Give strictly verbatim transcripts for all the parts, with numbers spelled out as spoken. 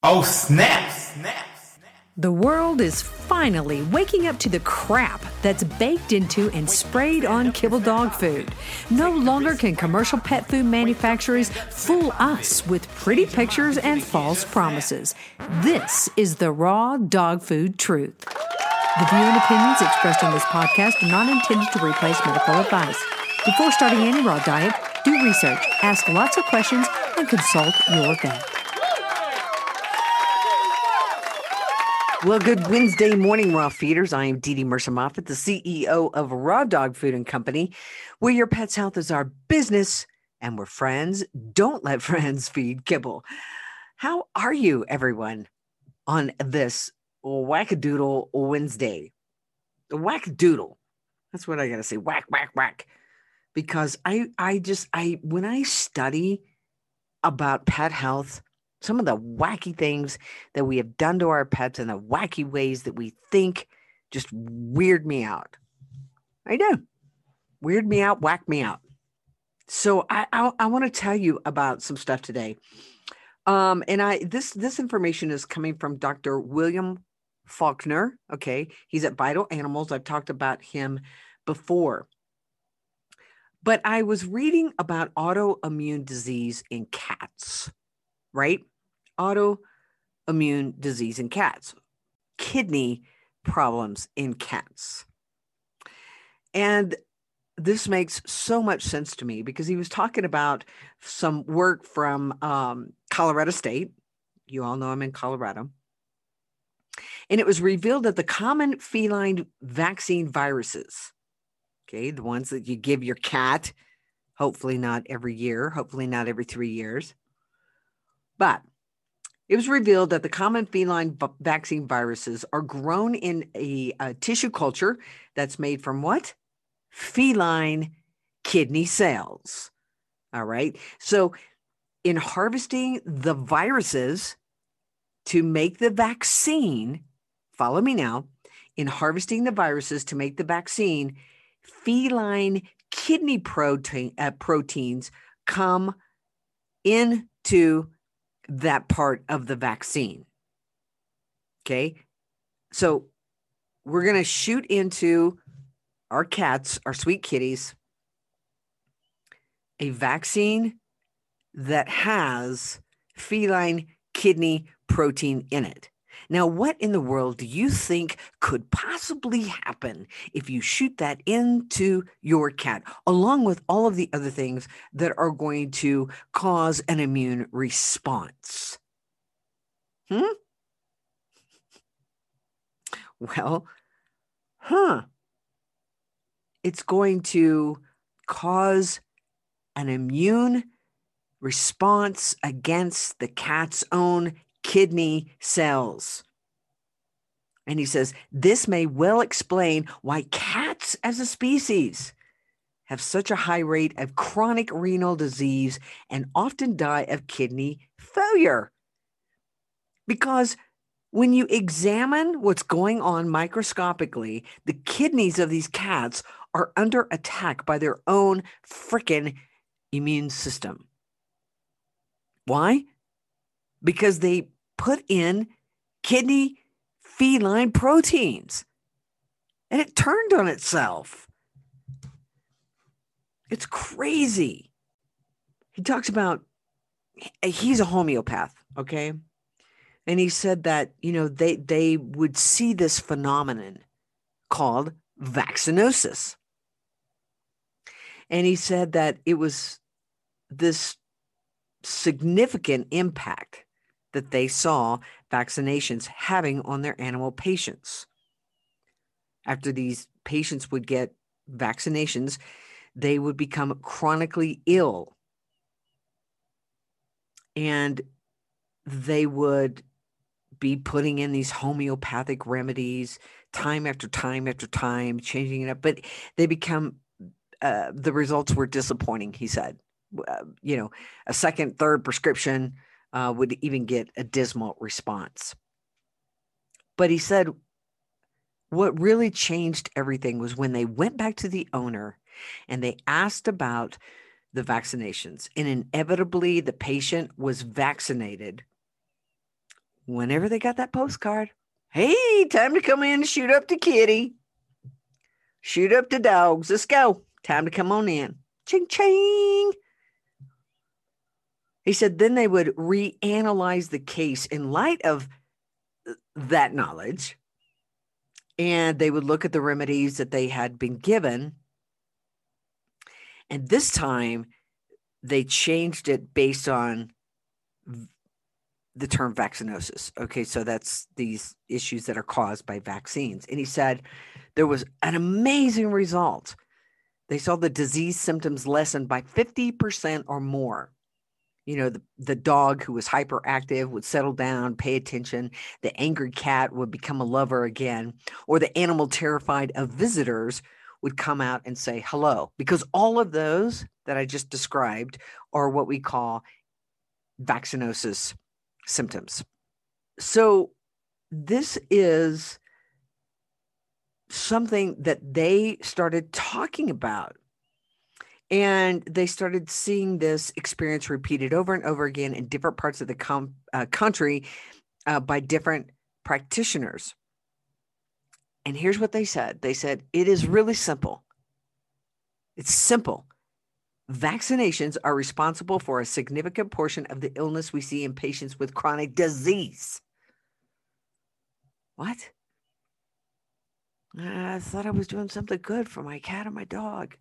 Oh, snap! Snap! The world is finally waking up to the crap that's baked into and sprayed on kibble dog food. No longer can commercial pet food manufacturers fool us with pretty pictures and false promises. This is the raw dog food truth. The view and opinions expressed on this podcast are not intended to replace medical advice. Before starting any raw diet, do research, ask lots of questions, and consult your vet. Well, good Wednesday morning, Raw Feeders. I am Dee Dee Mercer Moffat, the C E O of Raw Dog Food and Company, where your pet's health is our business and we're friends. Don't let friends feed kibble. How are you, everyone, on this wackadoodle Wednesday? The wackadoodle. That's what I got to say. Whack, whack, whack. Because I, I just, I, when I study about pet health, some of the wacky things that we have done to our pets and the wacky ways that we think just weird me out. I do. Weird me out, whack me out. So I I, I want to tell you about some stuff today. Um, and I this this information is coming from Doctor William Faulkner. Okay, he's at Vital Animals. I've talked about him before. But I was reading about autoimmune disease in cats, right? Autoimmune disease in cats, kidney problems in cats. And this makes so much sense to me because he was talking about some work from um, Colorado State. You all know I'm in Colorado. And it was revealed that the common feline vaccine viruses, okay, the ones that you give your cat, hopefully not every year, hopefully not every three years, but it was revealed that the common feline v- vaccine viruses are grown in a, a tissue culture that's made from what? Feline kidney cells. All right. So in harvesting the viruses to make the vaccine, follow me now, in harvesting the viruses to make the vaccine, feline kidney protein, uh, proteins come into that part of the vaccine. Okay. So we're going to shoot into our cats, our sweet kitties, a vaccine that has feline kidney protein in it. Now, what in the world do you think could possibly happen if you shoot that into your cat, along with all of the other things that are going to cause an immune response? Hmm? Well, huh. It's going to cause an immune response against the cat's own kidney cells. And he says, this may well explain why cats as a species have such a high rate of chronic renal disease and often die of kidney failure. Because when you examine what's going on microscopically, the kidneys of these cats are under attack by their own frickin' immune system. Why? Because they put in kidney feline proteins and it turned on itself. It's crazy. He talks about, he's a homeopath, okay? And he said that, you know, they, they would see this phenomenon called vaccinosis. And he said that it was this significant impact that they saw vaccinations having on their animal patients. After these patients would get vaccinations, they would become chronically ill. And they would be putting in these homeopathic remedies time after time after time, changing it up. But they become, uh, the results were disappointing, he said. Uh, you know, a second, third prescription Uh, would even get a dismal response. But he said what really changed everything was when they went back to the owner and they asked about the vaccinations. And inevitably, the patient was vaccinated whenever they got that postcard, hey, time to come in and shoot up the kitty. Shoot up the dogs. Let's go. Time to come on in. Ching, ching. He said then they would reanalyze the case in light of that knowledge, and they would look at the remedies that they had been given. And this time, they changed it based on the term vaccinosis. Okay, so that's these issues that are caused by vaccines. And he said there was an amazing result. They saw the disease symptoms lessen by fifty percent or more. You know, the, the dog who was hyperactive would settle down, pay attention. The angry cat would become a lover again. Or the animal terrified of visitors would come out and say hello. Because all of those that I just described are what we call vaccinosis symptoms. So this is something that they started talking about. And they started seeing this experience repeated over and over again in different parts of the com- uh, country uh, by different practitioners. And here's what they said. They said, it is really simple. It's simple. Vaccinations are responsible for a significant portion of the illness we see in patients with chronic disease. What? I thought I was doing something good for my cat and my dog.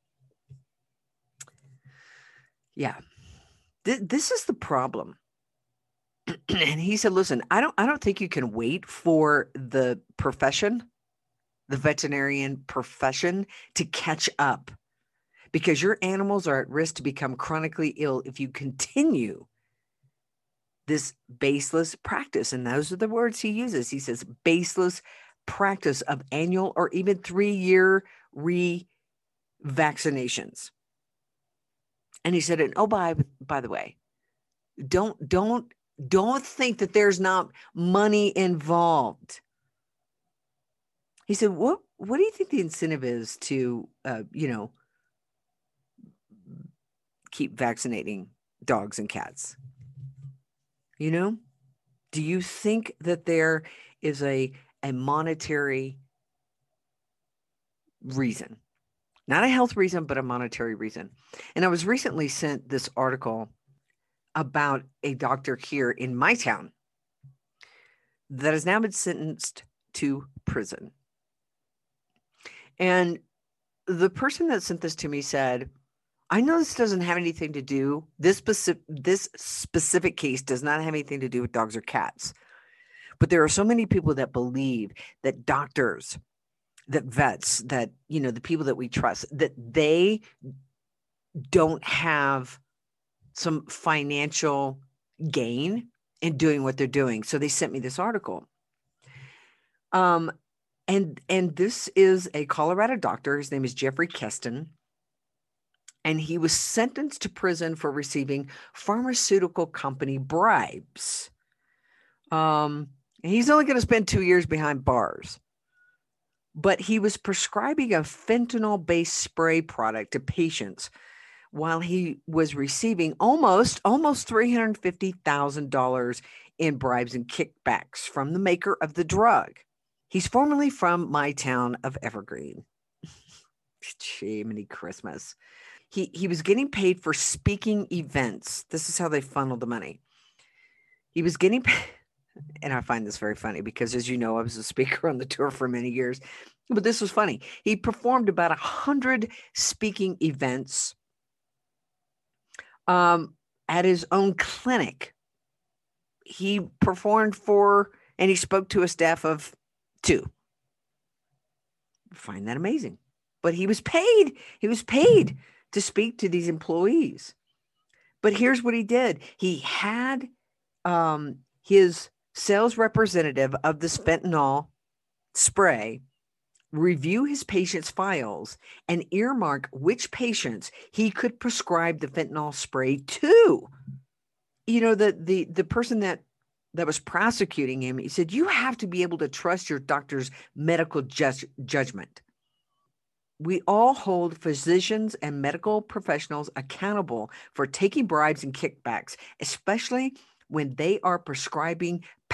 Yeah, Th- this is the problem. And he said, listen, I don't, I don't think you can wait for the profession, the veterinarian profession, to catch up, because your animals are at risk to become chronically ill if you continue this baseless practice. And those are the words he uses. He says, baseless practice of annual or even three-year re-vaccinations. And he said, and oh, by, by the way, don't, don't, don't think that there's not money involved. He said, what, what do you think the incentive is to, uh, you know, keep vaccinating dogs and cats? You know, do you think that there is a, a monetary reason? Not a health reason, but a monetary reason. And I was recently sent this article about a doctor here in my town that has now been sentenced to prison. And the person that sent this to me said, I know this doesn't have anything to do, this specific, this specific case does not have anything to do with dogs or cats. But there are so many people that believe that doctors, that vets, that, you know, the people that we trust, that they don't have some financial gain in doing what they're doing. So they sent me this article. Um, and, and this is a Colorado doctor. His name is Jeffrey Keston. And he was sentenced to prison for receiving pharmaceutical company bribes. Um, and he's only going to spend two years behind bars. But he was prescribing a fentanyl-based spray product to patients while he was receiving almost, almost three hundred fifty thousand dollars in bribes and kickbacks from the maker of the drug. He's formerly from my town of Evergreen. Jiminy Christmas. He, he was getting paid for speaking events. This is how they funneled the money. He was getting paid. And I find this very funny because, as you know, I was a speaker on the tour for many years, but this was funny. He performed about a hundred speaking events um, at his own clinic. He performed for, and he spoke to a staff of two. I find that amazing. But he was paid. He was paid to speak to these employees. But here's what he did. He had um, his sales representative of this fentanyl spray review his patients' files and earmark which patients he could prescribe the fentanyl spray to. You know, the the the person that that was prosecuting him, he said, you have to be able to trust your doctor's medical ju- judgment. We all hold physicians and medical professionals accountable for taking bribes and kickbacks, especially when they are prescribing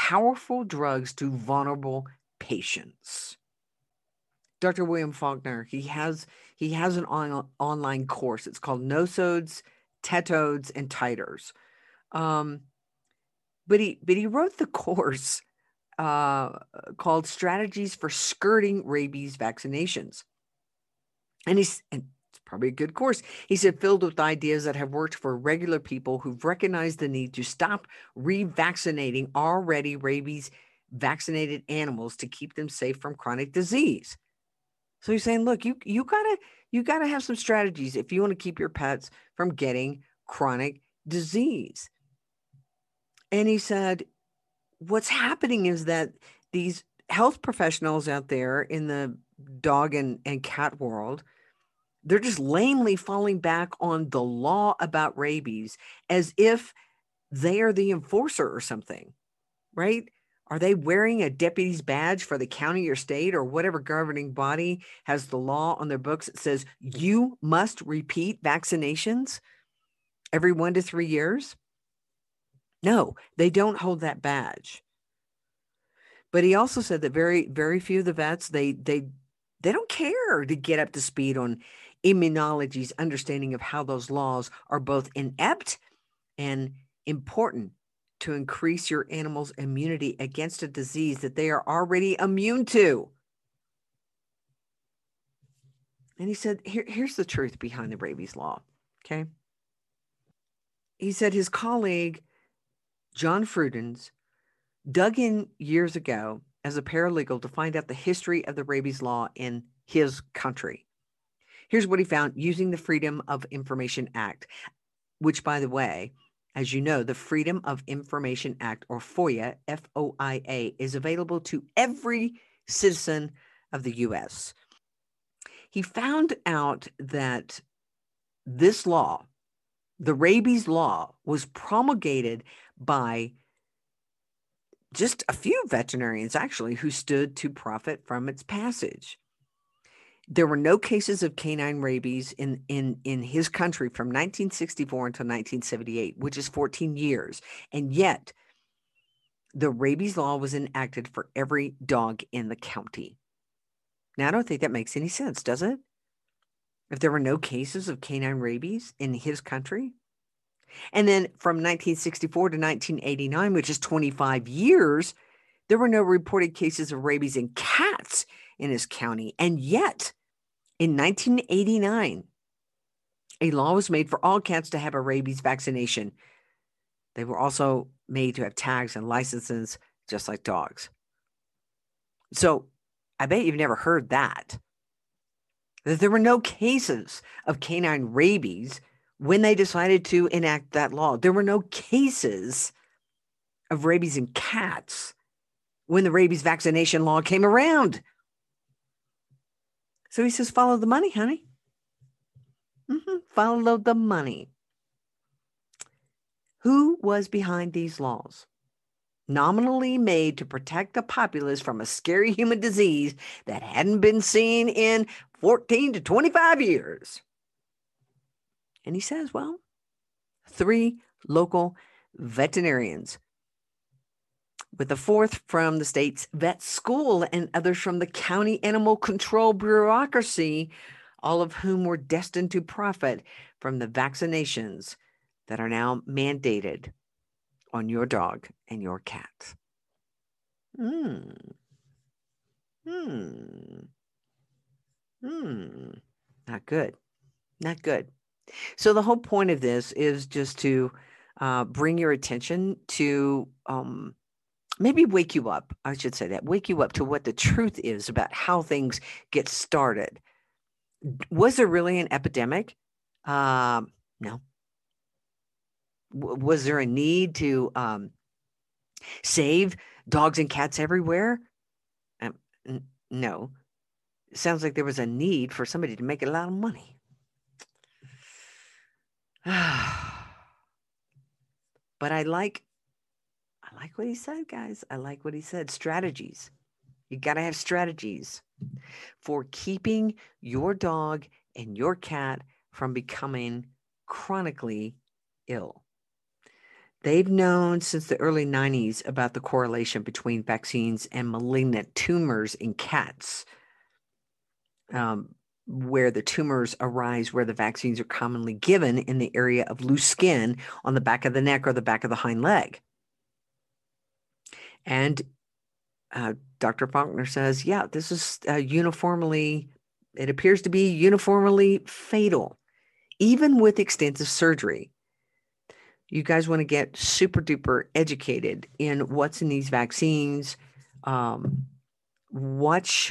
powerful drugs to vulnerable patients. Doctor William Faulkner, he has he has an on, online course. It's called Nosodes, Tetodes, and Titers. Um, but he but he wrote the course uh, called Strategies for Skirting Rabies Vaccinations. And he's and it's probably a good course. He said, filled with ideas that have worked for regular people who've recognized the need to stop revaccinating already rabies vaccinated animals to keep them safe from chronic disease. So he's saying, look, you you gotta you gotta have some strategies if you want to keep your pets from getting chronic disease. And he said, what's happening is that these health professionals out there in the dog and, and cat world, they're just lamely falling back on the law about rabies as if they are the enforcer or something, right? Are they wearing a deputy's badge for the county or state or whatever governing body has the law on their books that says you must repeat vaccinations every one to three years? No, they don't hold that badge. But he also said that very, very few of the vets, they they they don't care to get up to speed on immunology's understanding of how those laws are both inept and important to increase your animal's immunity against a disease that they are already immune to. And he said, Here, here's the truth behind the rabies law, okay? He said his colleague, John Frudens, dug in years ago as a paralegal to find out the history of the rabies law in his country. Here's what he found using the Freedom of Information Act, which, by the way, as you know, the Freedom of Information Act, or FOIA, F O I A, is available to every citizen of the U S. He found out that this law, the rabies law, was promulgated by just a few veterinarians, actually, who stood to profit from its passage. There were no cases of canine rabies in, in, in his country from nineteen sixty-four until nineteen seventy-eight, which is fourteen years. And yet, the rabies law was enacted for every dog in the county. Now, I don't think that makes any sense, does it? If there were no cases of canine rabies in his country? And then from nineteen sixty-four to nineteen eighty-nine, which is twenty-five years, there were no reported cases of rabies in cats in his county. And yet, in nineteen eighty-nine, a law was made for all cats to have a rabies vaccination. They were also made to have tags and licenses, just like dogs. So I bet you've never heard that. That there were no cases of canine rabies when they decided to enact that law. There were no cases of rabies in cats when the rabies vaccination law came around. So he says, follow the money, honey. Mm-hmm. Follow the money. Who was behind these laws? Nominally made to protect the populace from a scary human disease that hadn't been seen in fourteen to twenty-five years. And he says, well, three local veterinarians, with a fourth from the state's vet school and others from the county animal control bureaucracy, all of whom were destined to profit from the vaccinations that are now mandated on your dog and your cat. Hmm. Hmm. Hmm. Not good. Not good. So the whole point of this is just to uh, bring your attention to um, maybe wake you up. I should say that. Wake you up to what the truth is about how things get started. Was there really an epidemic? Um, no. W- was there a need to um, save dogs and cats everywhere? Um, n- no. It sounds like there was a need for somebody to make a lot of money. But I like, I like what he said, guys. I like what he said. Strategies. You got to have strategies for keeping your dog and your cat from becoming chronically ill. They've known since the early nineties about the correlation between vaccines and malignant tumors in cats, um, where the tumors arise where the vaccines are commonly given in the area of loose skin on the back of the neck or the back of the hind leg. And uh, Doctor Faulkner says, yeah, this is uh, uniformly, it appears to be uniformly fatal, even with extensive surgery. You guys want to get super duper educated in what's in these vaccines. Um, watch,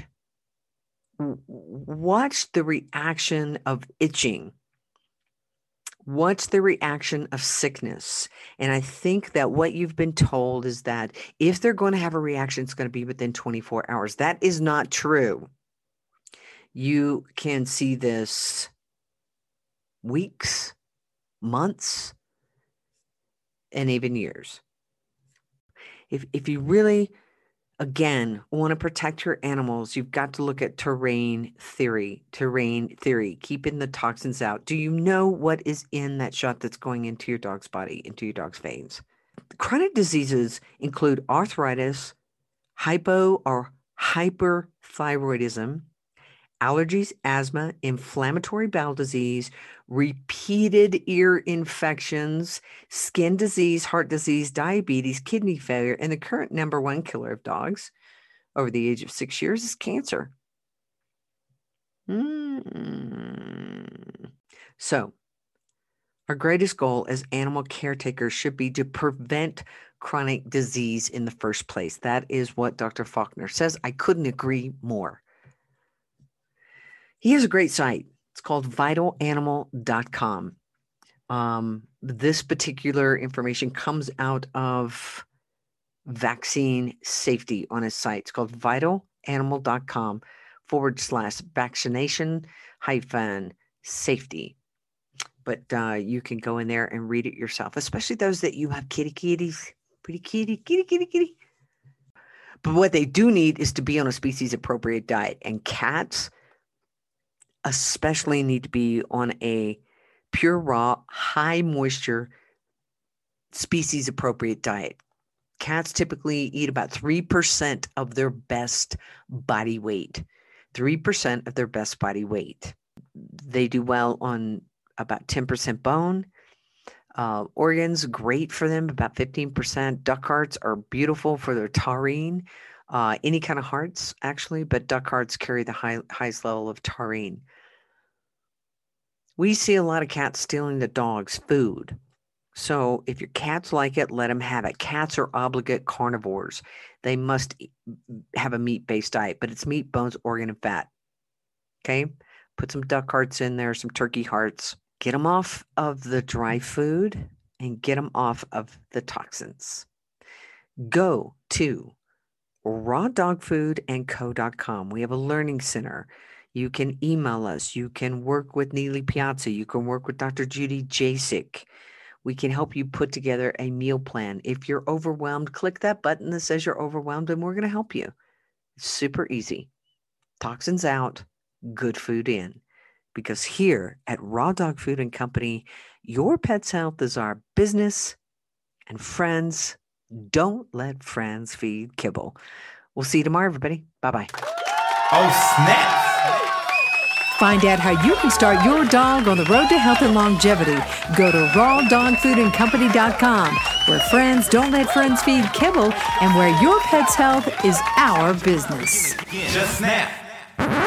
watch the reaction of itching. Watch the reaction of sickness. And I think that what you've been told is that if they're going to have a reaction, it's going to be within twenty-four hours. That is not true. You can see this weeks, months, and even years. If if you really, again, want to protect your animals, you've got to look at terrain theory, terrain theory, keeping the toxins out. Do you know what is in that shot that's going into your dog's body, into your dog's veins? Chronic diseases include arthritis, hypo or hyperthyroidism, allergies, asthma, inflammatory bowel disease, repeated ear infections, skin disease, heart disease, diabetes, kidney failure, and the current number one killer of dogs over the age of six years is cancer. Mm. So, our greatest goal as animal caretakers should be to prevent chronic disease in the first place. That is what Doctor Faulkner says. I couldn't agree more. He has a great site. It's called vital animal dot com. Um, this particular information comes out of vaccine safety on his site. It's called vital animal dot com forward slash vaccination hyphen safety. But uh, you can go in there and read it yourself, especially those that you have kitty kitties, pretty kitty, kitty, kitty, kitty. But what they do need is to be on a species appropriate diet. And cats especially need to be on a pure, raw, high moisture, species appropriate diet. Cats typically eat about three percent of their best body weight. three percent of their best body weight. They do well on about ten percent bone. Uh, organs, great for them, about fifteen percent. Duck hearts are beautiful for their taurine. Uh, any kind of hearts, actually, but duck hearts carry the high, highest level of taurine. We see a lot of cats stealing the dog's food. So if your cats like it, let them have it. Cats are obligate carnivores. They must have a meat-based diet, but it's meat, bones, organ, and fat. Okay? Put some duck hearts in there, some turkey hearts. Get them off of the dry food and get them off of the toxins. Go to raw dog food and co dot com. We have a learning center. You can email us. You can work with Neely Piazza. You can work with Doctor Judy Jasek. We can help you put together a meal plan. If you're overwhelmed, click that button that says you're overwhelmed and we're going to help you. It's super easy. Toxins out, good food in. Because here at Raw Dog Food and Company, your pet's health is our business. And friends, don't let friends feed kibble. We'll see you tomorrow, everybody. Bye-bye. Oh, snap! Find out how you can start your dog on the road to health and longevity. Go to raw dog food and company dot com, where friends don't let friends feed kibble and where your pet's health is our business. Just snap.